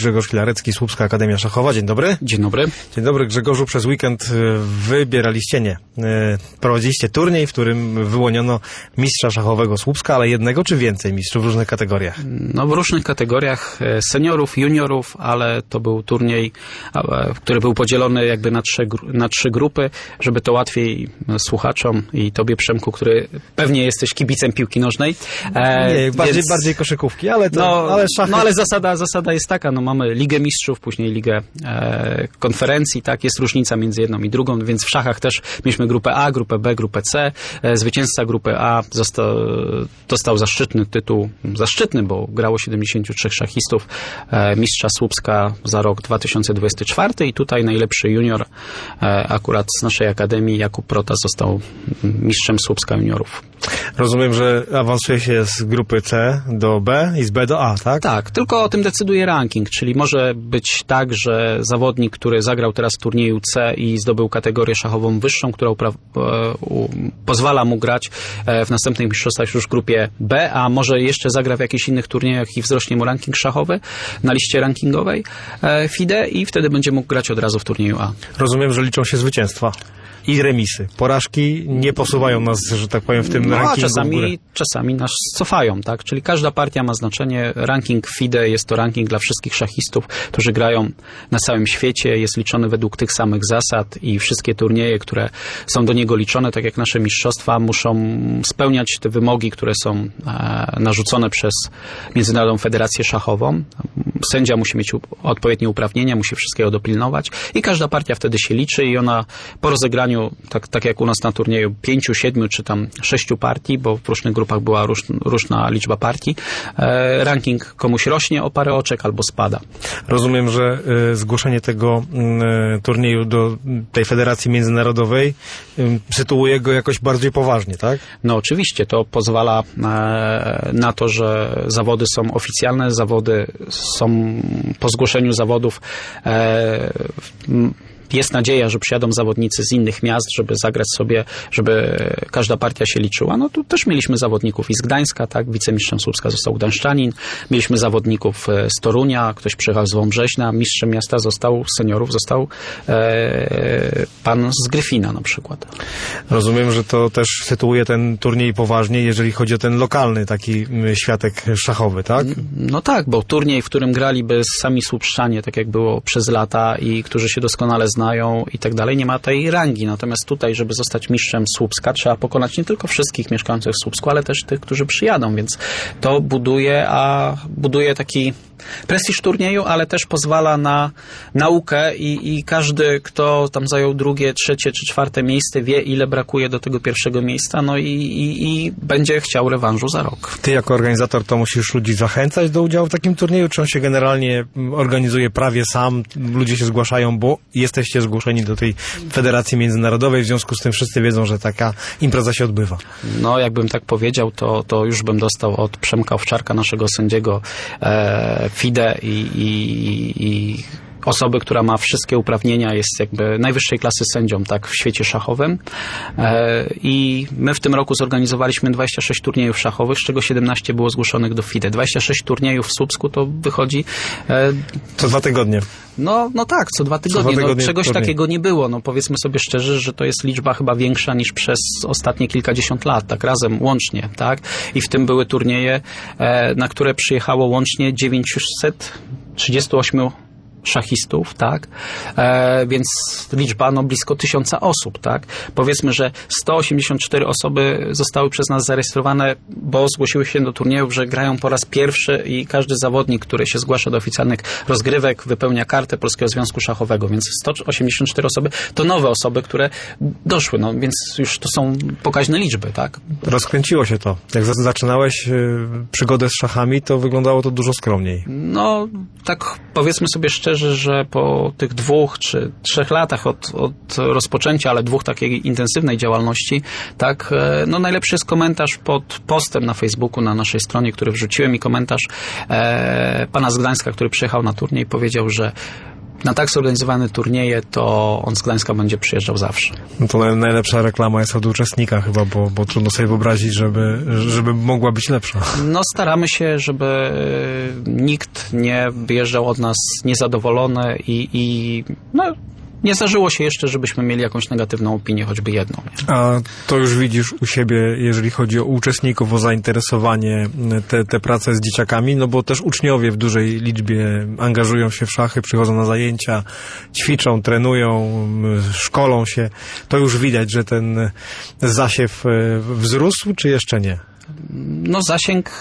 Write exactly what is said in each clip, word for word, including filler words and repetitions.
Grzegorz Kilarecki, Słupska Akademia Szachowa. Dzień dobry. Dzień dobry. Dzień dobry, Grzegorzu. Przez weekend wybieraliście, nie, prowadziliście turniej, w którym wyłoniono mistrza szachowego Słupska, ale jednego czy więcej mistrzów w różnych kategoriach? No w różnych kategoriach seniorów, juniorów, ale to był turniej, który był podzielony jakby na trzy, na trzy grupy, żeby to łatwiej słuchaczom i tobie, Przemku, który pewnie jesteś kibicem piłki nożnej. E, nie, bardziej, więc... bardziej koszykówki, ale to, no, ale szachy... No ale zasada, zasada jest taka, no mamy Ligę Mistrzów, później Ligę e, Konferencji, tak, jest różnica między jedną i drugą, więc w szachach też mieliśmy grupę A, grupę B, grupę C. E, zwycięzca grupy A został, dostał zaszczytny tytuł, zaszczytny, bo grało siedemdziesięciu trzech szachistów, e, mistrza Słupska za rok dwa tysiące dwudziesty czwarty i tutaj najlepszy junior, e, akurat z naszej akademii, Jakub Protas, został mistrzem Słupska juniorów. Rozumiem, że awansuje się z grupy C do B i z B do A, tak? Tak, tylko o tym decyduje ranking, czyli może być tak, że zawodnik, który zagrał teraz w turnieju C i zdobył kategorię szachową wyższą, która upra- u, pozwala mu grać w następnych mistrzostwach już w grupie B, a może jeszcze zagra w jakichś innych turniejach i wzrośnie mu ranking szachowy na liście rankingowej F I D E i wtedy będzie mógł grać od razu w turnieju A. Rozumiem, że liczą się zwycięstwa i remisy. Porażki nie posuwają nas, że tak powiem, w tym no, rankingu. A czasami, czasami nas cofają, tak? Czyli każda partia ma znaczenie. Ranking F I D E jest to ranking dla wszystkich szachistów, którzy grają na całym świecie. Jest liczony według tych samych zasad i wszystkie turnieje, które są do niego liczone, tak jak nasze mistrzostwa, muszą spełniać te wymogi, które są e, narzucone przez Międzynarodową Federację Szachową. Sędzia musi mieć odpowiednie uprawnienia, musi wszystkiego dopilnować i każda partia wtedy się liczy i ona po rozegraniu Tak, tak jak u nas na turnieju, pięciu, siedmiu czy tam sześciu partii, bo w różnych grupach była róż, różna liczba partii, e, ranking komuś rośnie o parę oczek albo spada. Rozumiem, że y, zgłoszenie tego y, turnieju do tej Federacji Międzynarodowej y, sytuuje go jakoś bardziej poważnie, tak? No oczywiście, to pozwala e, na to, że zawody są oficjalne, zawody są po zgłoszeniu zawodów e, m, jest nadzieja, że przyjadą zawodnicy z innych miast, żeby zagrać sobie, żeby każda partia się liczyła. No tu też mieliśmy zawodników i z Gdańska, tak, wicemistrzem Słupska został gdańszczanin, mieliśmy zawodników z Torunia, ktoś przyjechał z Wąbrzeźna, mistrzem miasta został, seniorów został e, pan z Gryfina na przykład. Rozumiem, że to też sytuuje ten turniej poważnie, jeżeli chodzi o ten lokalny taki światek szachowy, tak? No tak, bo turniej, w którym graliby sami słupszczanie, tak jak było przez lata i którzy się doskonale znają i tak dalej, nie ma tej rangi. Natomiast tutaj, żeby zostać mistrzem Słupska, trzeba pokonać nie tylko wszystkich mieszkających w Słupsku, ale też tych, którzy przyjadą, więc to buduje, a buduje taki prestiż turnieju, ale też pozwala na naukę i, i każdy, kto tam zajął drugie, trzecie czy czwarte miejsce, wie, ile brakuje do tego pierwszego miejsca, no i, i, i będzie chciał rewanżu za rok. Ty jako organizator to musisz ludzi zachęcać do udziału w takim turnieju, czy on się generalnie organizuje prawie sam, ludzie się zgłaszają, bo jesteście zgłoszeni do tej Federacji Międzynarodowej, w związku z tym wszyscy wiedzą, że taka impreza się odbywa. No, jakbym tak powiedział, to, to już bym dostał od Przemka Owczarka, naszego sędziego e, F I D E i, i, i osoby, która ma wszystkie uprawnienia, jest jakby najwyższej klasy sędzią, tak, w świecie szachowym. E, I my w tym roku zorganizowaliśmy dwadzieścia sześć turniejów szachowych, z czego siedemnaście było zgłoszonych do F I D E. dwadzieścia sześć turniejów w Słupsku to wychodzi... E, co dwa tygodnie. No, no tak, co dwa tygodnie. Co dwa tygodnie no, czegoś turniej. Takiego nie było. No, powiedzmy sobie szczerze, że to jest liczba chyba większa niż przez ostatnie kilkadziesiąt lat, tak razem, łącznie, tak? I w tym były turnieje, e, na które przyjechało łącznie dziewięćset trzydzieści osiem szachistów, tak? E, więc liczba no blisko tysiąca osób, tak? Powiedzmy, że sto osiemdziesiąt cztery osoby zostały przez nas zarejestrowane, bo zgłosiły się do turniejów, że grają po raz pierwszy i każdy zawodnik, który się zgłasza do oficjalnych rozgrywek, wypełnia kartę Polskiego Związku Szachowego, więc sto osiemdziesiąt cztery osoby to nowe osoby, które doszły, no więc już to są pokaźne liczby, tak? Rozkręciło się to. Jak zaczynałeś y, przygodę z szachami, to wyglądało to dużo skromniej. No, tak powiedzmy sobie szczerze, że po tych dwóch czy trzech latach od, od rozpoczęcia, ale dwóch takiej intensywnej działalności, tak, no najlepszy jest komentarz pod postem na Facebooku, na naszej stronie, który wrzuciłem i komentarz e, pana z Gdańska, który przyjechał na turniej, powiedział, że na tak zorganizowane turnieje, to on z Gdańska będzie przyjeżdżał zawsze. No to najlepsza reklama jest od uczestnika chyba, bo, bo trudno sobie wyobrazić, żeby, żeby mogła być lepsza. No staramy się, żeby nikt nie wyjeżdżał od nas niezadowolony i, i no, nie zdarzyło się jeszcze, żebyśmy mieli jakąś negatywną opinię, choćby jedną. Nie? A to już widzisz u siebie, jeżeli chodzi o uczestników, o zainteresowanie, te, te prace z dzieciakami, no bo też uczniowie w dużej liczbie angażują się w szachy, przychodzą na zajęcia, ćwiczą, trenują, szkolą się. To już widać, że ten zasiew wzrósł, czy jeszcze nie? No zasięg...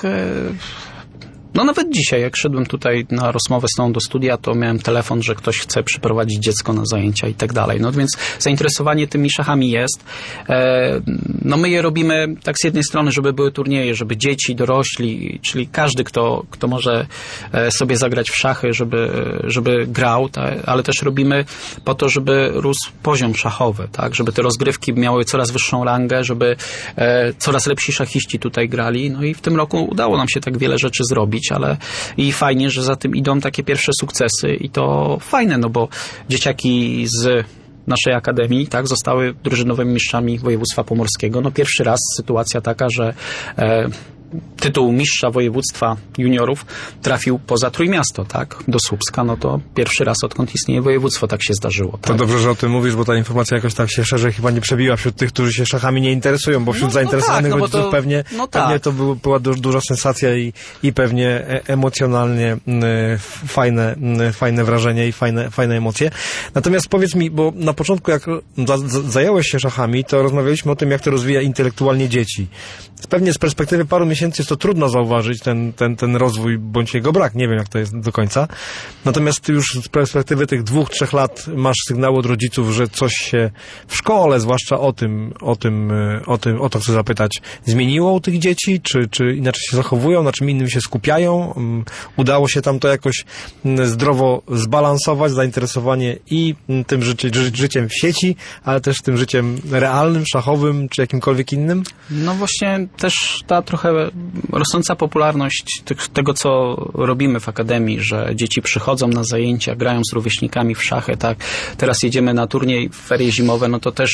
No nawet dzisiaj, jak szedłem tutaj na rozmowę z tą do studia, to miałem telefon, że ktoś chce przyprowadzić dziecko na zajęcia i tak dalej. No więc zainteresowanie tymi szachami jest. E, no my je robimy tak z jednej strony, żeby były turnieje, żeby dzieci, dorośli, czyli każdy, kto, kto może sobie zagrać w szachy, żeby, żeby grał, tak? Ale też robimy po to, żeby rósł poziom szachowy, tak? Żeby te rozgrywki miały coraz wyższą rangę, żeby e, coraz lepsi szachiści tutaj grali. No i w tym roku udało nam się tak wiele rzeczy zrobić, ale i fajnie, że za tym idą takie pierwsze sukcesy i to fajne, no bo dzieciaki z naszej akademii, tak, zostały drużynowymi mistrzami województwa pomorskiego. No pierwszy raz sytuacja taka, że e, tytuł mistrza województwa juniorów trafił poza Trójmiasto, tak, do Słupska, no to pierwszy raz odkąd istnieje województwo tak się zdarzyło. Tak? To dobrze, że o tym mówisz, bo ta informacja jakoś tak się szerzej chyba nie przebiła wśród tych, którzy się szachami nie interesują, bo wśród no, zainteresowanych no tak, no rodziców to, pewnie, no pewnie tak. to był, była du, duża sensacja i, i pewnie e, emocjonalnie y, fajne, y, fajne wrażenie i fajne, fajne emocje. Natomiast powiedz mi, bo na początku jak za, za, zająłeś się szachami, to rozmawialiśmy o tym, jak to rozwija intelektualnie dzieci. Pewnie z perspektywy paru miesięcy jest to trudno zauważyć, ten, ten, ten rozwój bądź jego brak. Nie wiem, jak to jest do końca. Natomiast już z perspektywy tych dwóch, trzech lat masz sygnały od rodziców, że coś się w szkole, zwłaszcza o tym, o tym, o tym, o to chcę zapytać, zmieniło u tych dzieci? Czy, czy inaczej się zachowują? Na czym innym się skupiają? Udało się tam to jakoś zdrowo zbalansować, zainteresowanie i tym życie, ży, życiem w sieci, ale też tym życiem realnym, szachowym, czy jakimkolwiek innym? No właśnie też ta trochę rosnąca popularność tego, co robimy w Akademii, że dzieci przychodzą na zajęcia, grają z rówieśnikami w szachy, tak. Teraz jedziemy na turniej w ferie zimowe, no to też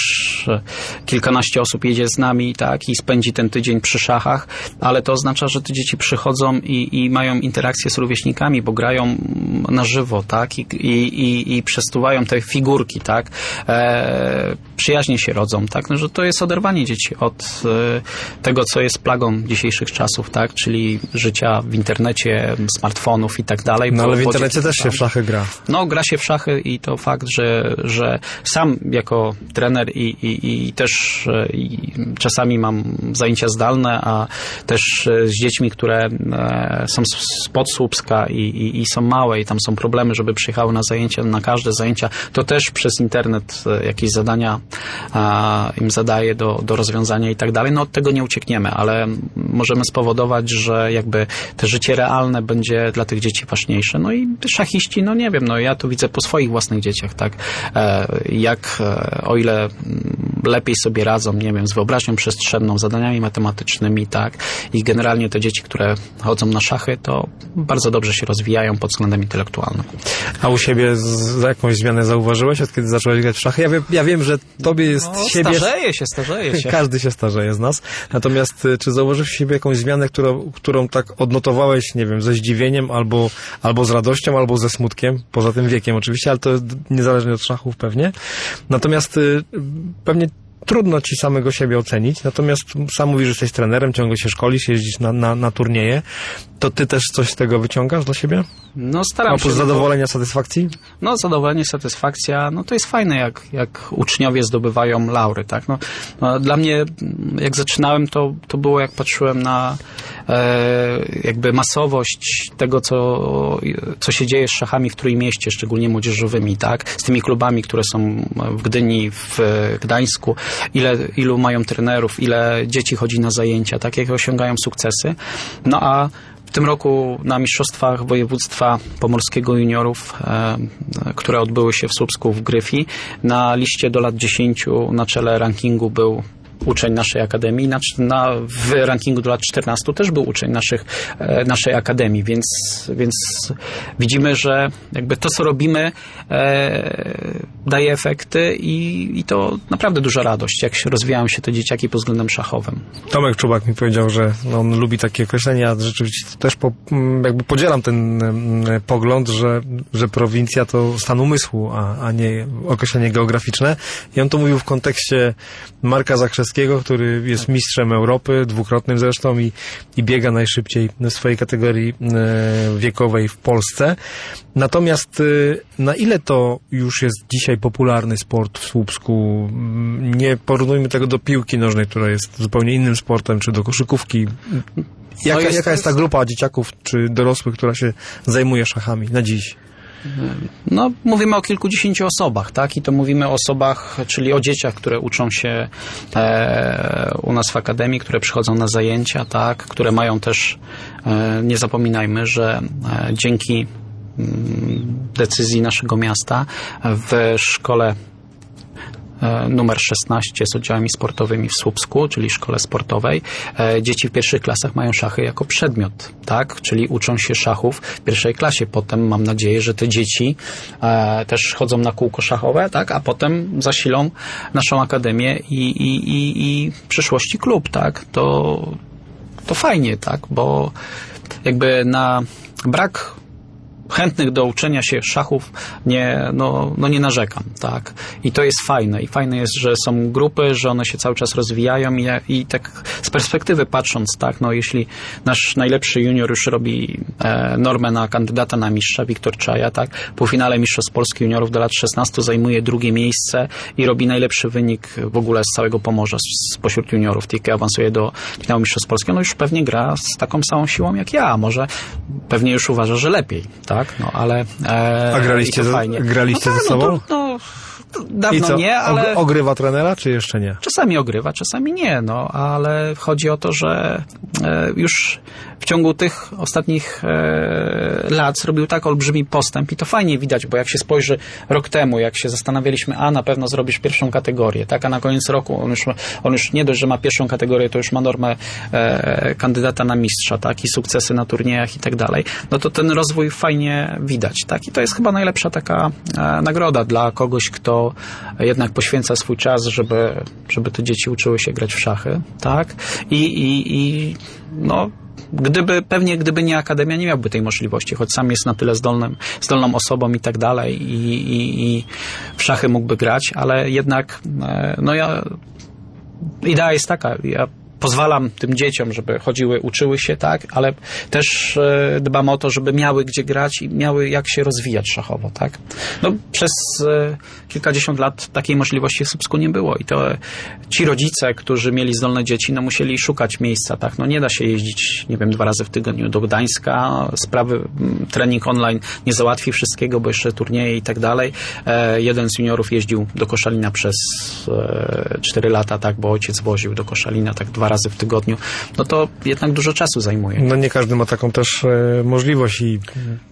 kilkanaście osób jedzie z nami, tak, i spędzi ten tydzień przy szachach, ale to oznacza, że te dzieci przychodzą i, i mają interakcję z rówieśnikami, bo grają na żywo, tak, i, i, i przestuwają te figurki, tak, e, przyjaźnie się rodzą, tak, no, że to jest oderwanie dzieci od e, tego, co jest plagą dzisiejszych czasów, tak, czyli życia w internecie, smartfonów i tak dalej. No ale w internecie też się w szachy gra. No, gra się w szachy i to fakt, że, że sam jako trener i, i, i też i czasami mam zajęcia zdalne, a też z dziećmi, które są spod Słupska i, i, i są małe i tam są problemy, żeby przyjechały na zajęcia, na każde zajęcia, to też przez internet jakieś zadania a, im zadaję do, do rozwiązania i tak dalej. No od tego nie uciekniemy, ale możemy spowodować, że jakby te życie realne będzie dla tych dzieci ważniejsze. No i szachiści, no nie wiem, no ja to widzę po swoich własnych dzieciach, tak, e, jak e, o ile lepiej sobie radzą, nie wiem, z wyobraźnią przestrzenną, zadaniami matematycznymi, tak, i generalnie te dzieci, które chodzą na szachy, to bardzo dobrze się rozwijają pod względem intelektualnym. A u siebie z, jakąś zmianę zauważyłeś, od kiedy zacząłeś grać w szachy? Ja wiem, ja wiem że tobie jest no, siebie... Starzeje się, starzeje się. Każdy się starzeje z nas. Natomiast czy zauważyłeś w siebie jakąś zmianę, którą, którą tak odnotowałeś, nie wiem, ze zdziwieniem, albo, albo z radością, albo ze smutkiem, poza tym wiekiem oczywiście, ale to niezależnie od szachów pewnie. Natomiast y, pewnie trudno ci samego siebie ocenić, natomiast sam mówisz, że jesteś trenerem, ciągle się szkolisz, jeździsz na, na, na turnieje, to ty też coś z tego wyciągasz dla siebie? No staram się. Oprócz zadowolenia, satysfakcji? No zadowolenie, satysfakcja, no to jest fajne, jak, jak uczniowie zdobywają laury, tak? No, no, dla mnie, jak zaczynałem, to, to było, jak patrzyłem na e, jakby masowość tego, co, co się dzieje z szachami w Trójmieście, szczególnie młodzieżowymi, tak? Z tymi klubami, które są w Gdyni, w Gdańsku, ile, ilu mają trenerów, ile dzieci chodzi na zajęcia, tak? Jak osiągają sukcesy. No a w tym roku na Mistrzostwach Województwa Pomorskiego Juniorów, e, które odbyły się w Słupsku w Gryfii, na liście do lat dziesięciu na czele rankingu był uczeń naszej akademii, na, na, w rankingu do lat czternastu też był uczeń naszych, e, naszej akademii, więc, więc widzimy, że jakby to, co robimy, e, daje efekty i, i to naprawdę duża radość, jak się rozwijają się te dzieciaki pod względem szachowym. Tomek Czubak mi powiedział, że on lubi takie określenia, ja rzeczywiście też po, jakby podzielam ten pogląd, że, że prowincja to stan umysłu, a, a nie określenie geograficzne. I on to mówił w kontekście Marka Zakrzewskiego, który jest mistrzem Europy, dwukrotnym zresztą i, i biega najszybciej w swojej kategorii wiekowej w Polsce. Natomiast na ile to już jest dzisiaj popularny sport w Słupsku? Nie porównujmy tego do piłki nożnej, która jest zupełnie innym sportem, czy do koszykówki. Jaka, no jest, jaka jest ta grupa dzieciaków czy dorosłych, która się zajmuje szachami na dziś? No, mówimy o kilkudziesięciu osobach, tak? I to mówimy o osobach, czyli o dzieciach, które uczą się e, u nas w akademii, które przychodzą na zajęcia, tak? Które mają też, e, nie zapominajmy, że e, dzięki m, decyzji naszego miasta w szkole numer szesnaście z oddziałami sportowymi w Słupsku, czyli szkole sportowej. Dzieci w pierwszych klasach mają szachy jako przedmiot, tak? Czyli uczą się szachów w pierwszej klasie. Potem mam nadzieję, że te dzieci e, też chodzą na kółko szachowe, tak? A potem zasilą naszą akademię i, i, i, i w przyszłości klub, tak? To, to fajnie, tak? Bo jakby na brak chętnych do uczenia się szachów nie, no, no nie narzekam, tak. I to jest fajne. I fajne jest, że są grupy, że one się cały czas rozwijają i, i tak z perspektywy patrząc, tak, no jeśli nasz najlepszy junior już robi e, normę na kandydata na mistrza, Wiktor Czaja, tak, w półfinale Mistrzostw Polski juniorów do lat szesnastu zajmuje drugie miejsce i robi najlepszy wynik w ogóle z całego Pomorza, z, spośród juniorów. T K awansuje do finału Mistrzostw Polski. No już pewnie gra z taką samą siłą jak ja. Może pewnie już uważa, że lepiej, tak. No, ale... E, A graliście, ze, graliście no, ze sobą? No, to, no, to dawno I co? nie, ale... Ogrywa trenera, czy jeszcze nie? Czasami ogrywa, czasami nie, no, ale chodzi o to, że e, już w ciągu tych ostatnich e, lat zrobił tak olbrzymi postęp i to fajnie widać, bo jak się spojrzy rok temu, jak się zastanawialiśmy, a na pewno zrobisz pierwszą kategorię, tak, a na koniec roku on już, on już nie dość, że ma pierwszą kategorię, to już ma normę e, kandydata na mistrza, tak, i sukcesy na turniejach i tak dalej, no to ten rozwój fajnie widać, tak, i to jest chyba najlepsza taka e, nagroda dla kogoś, kto jednak poświęca swój czas, żeby, żeby te dzieci uczyły się grać w szachy, tak, i, i, i no Gdyby, pewnie gdyby nie Akademia, nie miałby tej możliwości, choć sam jest na tyle zdolnym, zdolną osobą i tak dalej i, i, i w szachy mógłby grać, ale jednak no ja, idea jest taka, ja pozwalam tym dzieciom, żeby chodziły, uczyły się, tak, ale też e, dbam o to, żeby miały gdzie grać i miały jak się rozwijać szachowo, tak. No przez e, kilkadziesiąt lat takiej możliwości w Słupsku nie było i to e, ci rodzice, którzy mieli zdolne dzieci, no musieli szukać miejsca, tak, no nie da się jeździć, nie wiem, dwa razy w tygodniu do Gdańska, sprawy, m, trening online nie załatwi wszystkiego, bo jeszcze turnieje i tak dalej. E, jeden z juniorów jeździł do Koszalina przez e, cztery lata, tak, bo ojciec woził do Koszalina, tak, dwa razy w tygodniu, no to jednak dużo czasu zajmuje. No nie każdy ma taką też e, możliwość i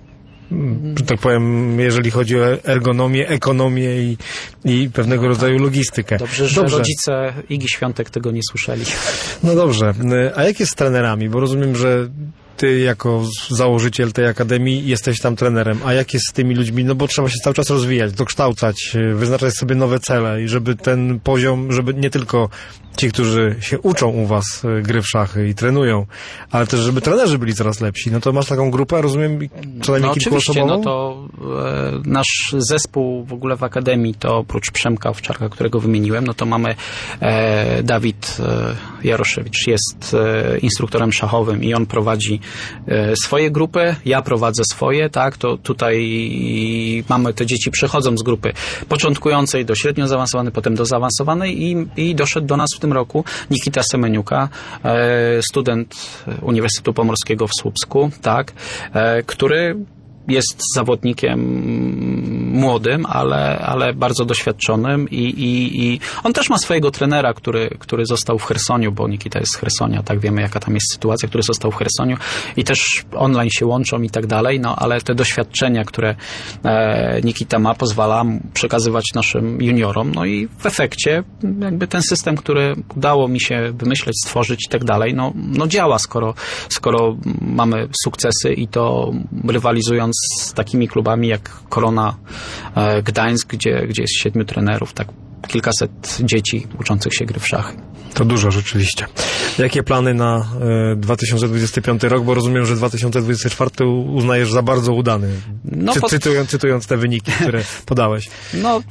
że tak powiem, jeżeli chodzi o ergonomię, ekonomię i, i pewnego rodzaju logistykę. Dobrze, że dobrze. Rodzice Igi Świątek tego nie słyszeli. No dobrze. A jak jest z trenerami? Bo rozumiem, że ty jako założyciel tej akademii jesteś tam trenerem, a jak jest z tymi ludźmi? No bo trzeba się cały czas rozwijać, dokształcać, wyznaczać sobie nowe cele i żeby ten poziom, żeby nie tylko ci, którzy się uczą u was gry w szachy i trenują, ale też żeby trenerzy byli coraz lepsi. No to masz taką grupę, rozumiem, co najmniej no kilkuosobową? No to e, nasz zespół w ogóle w akademii to oprócz Przemka Owczarka, którego wymieniłem, no to mamy e, Dawid e, Jaroszewicz, jest e, instruktorem szachowym i on prowadzi e, swoje grupy, ja prowadzę swoje, tak, to tutaj mamy, te dzieci przechodzą z grupy początkującej do średnio zaawansowanej, potem do zaawansowanej i, i doszedł do nas w tym roku Nikita Semeniuka, student Uniwersytetu Pomorskiego w Słupsku, tak, który jest zawodnikiem młodym, ale, ale bardzo doświadczonym i, i, i on też ma swojego trenera, który, który został w Chersoniu, bo Nikita jest z Chersonia, tak wiemy jaka tam jest sytuacja, który został w Chersoniu i też online się łączą i tak dalej, no ale te doświadczenia, które e, Nikita ma, pozwala przekazywać naszym juniorom, no i w efekcie jakby ten system, który udało mi się wymyśleć, stworzyć i tak dalej, no, no działa, skoro, skoro mamy sukcesy i to rywalizując z takimi klubami jak Korona e, Gdańsk, gdzie, gdzie jest siedmiu trenerów, tak kilkaset dzieci uczących się gry w szachy. To dużo rzeczywiście. Jakie plany na e, dwa tysiące dwudziesty piąty rok? Bo rozumiem, że dwa tysiące dwudziesty czwarty uznajesz za bardzo udany. No, Cy, pod... cytując, cytując te wyniki, które podałeś. No,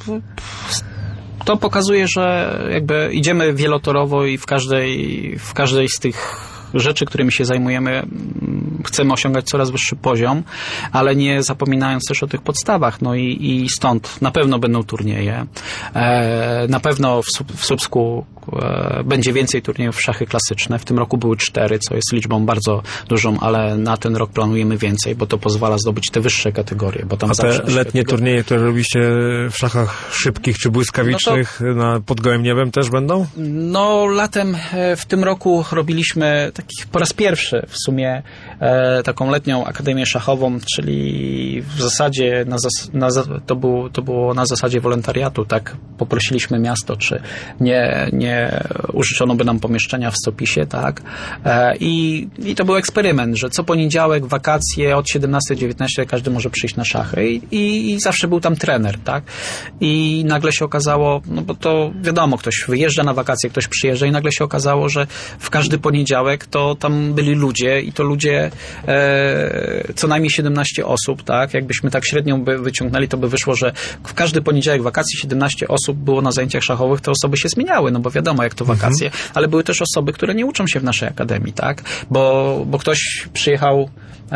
to pokazuje, że jakby idziemy wielotorowo i w każdej, w każdej z tych rzeczy, którymi się zajmujemy, chcemy osiągać coraz wyższy poziom, ale nie zapominając też o tych podstawach. No i, i stąd na pewno będą turnieje. E, na pewno w, w Słupsku e, będzie więcej turniejów w szachy klasyczne. W tym roku były cztery, co jest liczbą bardzo dużą, ale na ten rok planujemy więcej, bo to pozwala zdobyć te wyższe kategorie. Bo tam a te letnie świetnego... turnieje, które robiliście w szachach szybkich czy błyskawicznych no to... na, pod gołym niebem też będą? No latem w tym roku robiliśmy takich po raz pierwszy w sumie e, taką letnią akademię szachową, czyli w zasadzie na zas, na, to, był, to było na zasadzie wolontariatu, tak poprosiliśmy miasto, czy nie, nie użyczono by nam pomieszczenia w Sopisie, tak, e, i, i to był eksperyment, że co poniedziałek, wakacje od siedemnastej do dziewiętnastej każdy może przyjść na szachy i, i, i zawsze był tam trener, tak, i nagle się okazało, no bo to wiadomo, ktoś wyjeżdża na wakacje, ktoś przyjeżdża i nagle się okazało, że w każdy poniedziałek to tam byli ludzie i to ludzie e, co najmniej siedemnaście osób, tak? Jakbyśmy tak średnią by wyciągnęli, to by wyszło, że w każdy poniedziałek wakacji siedemnaście osób było na zajęciach szachowych, te osoby się zmieniały, no bo wiadomo, jak to wakacje, mhm. ale były też osoby, które nie uczą się w naszej akademii, tak? Bo, bo ktoś przyjechał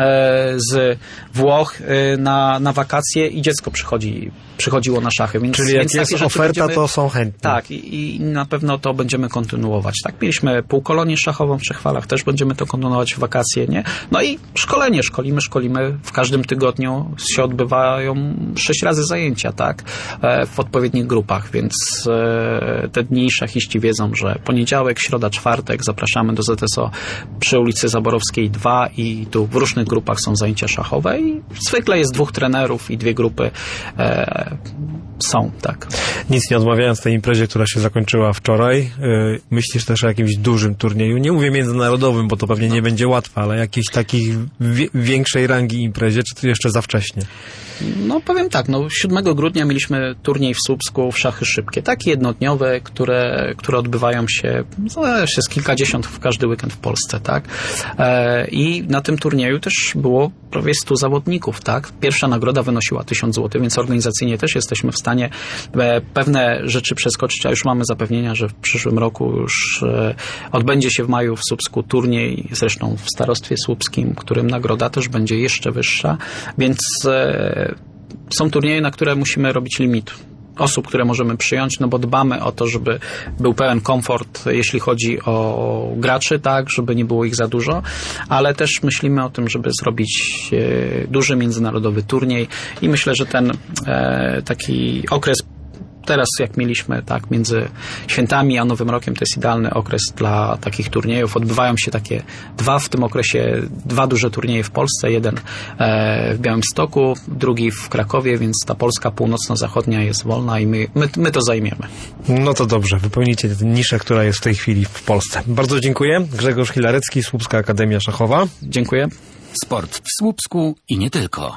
e, z Włoch e, na, na wakacje i dziecko przychodzi, przychodziło na szachy. Więc, czyli jak więc jest oferta, będziemy, to są chętni. Tak, i, i na pewno to będziemy kontynuować. Tak, mieliśmy półkolonię szachową w Trzechwalach, też będziemy to kontynuować w wakacje, nie? No i szkolenie, szkolimy, szkolimy. W każdym tygodniu się odbywają sześć razy zajęcia, tak? E, w odpowiednich grupach, więc e, te dni szachiści wiedzą, że poniedziałek, środa, czwartek zapraszamy do Z S O przy ulicy Zaborowskiej dwa i tu w różnych grupach są zajęcia szachowe i zwykle jest dwóch trenerów i dwie grupy e, są, tak. Nic nie odmawiając tej imprezie, która się zakończyła wczoraj, yy, myślisz też o jakimś dużym turnieju, nie mówię międzynarodowym, bo to pewnie nie będzie łatwe, ale jakiejś takiej wie, większej rangi imprezie, czy to jeszcze za wcześnie? No powiem tak, no siódmego grudnia mieliśmy turniej w Słupsku w szachy szybkie, takie jednodniowe, które, które odbywają się, no, jest kilkadziesiąt w każdy weekend w Polsce, tak? E, I na tym turnieju też było prawie stu zawodników, tak? Pierwsza nagroda wynosiła tysiąc złotych, więc organizacyjnie też jesteśmy w stanie e, pewne rzeczy przeskoczyć, a już mamy zapewnienia, że w przyszłym roku już e, odbędzie się w maju w Słupsku turniej, zresztą w starostwie słupskim, którym nagroda też będzie jeszcze wyższa, więc e, są turnieje, na które musimy robić limit osób, które możemy przyjąć, no bo dbamy o to, żeby był pełen komfort, jeśli chodzi o graczy, tak, żeby nie było ich za dużo, ale też myślimy o tym, żeby zrobić e, duży międzynarodowy turniej i myślę, że ten e, taki okres teraz, jak mieliśmy, tak, między świętami a Nowym Rokiem, to jest idealny okres dla takich turniejów. Odbywają się takie dwa w tym okresie, dwa duże turnieje w Polsce. Jeden e, w Białymstoku, drugi w Krakowie, więc ta Polska północno-zachodnia jest wolna i my, my, my to zajmiemy. No to dobrze, wypełnicie tę niszę, która jest w tej chwili w Polsce. Bardzo dziękuję. Grzegorz Hilarecki, Słupska Akademia Szachowa. Dziękuję. Sport w Słupsku i nie tylko.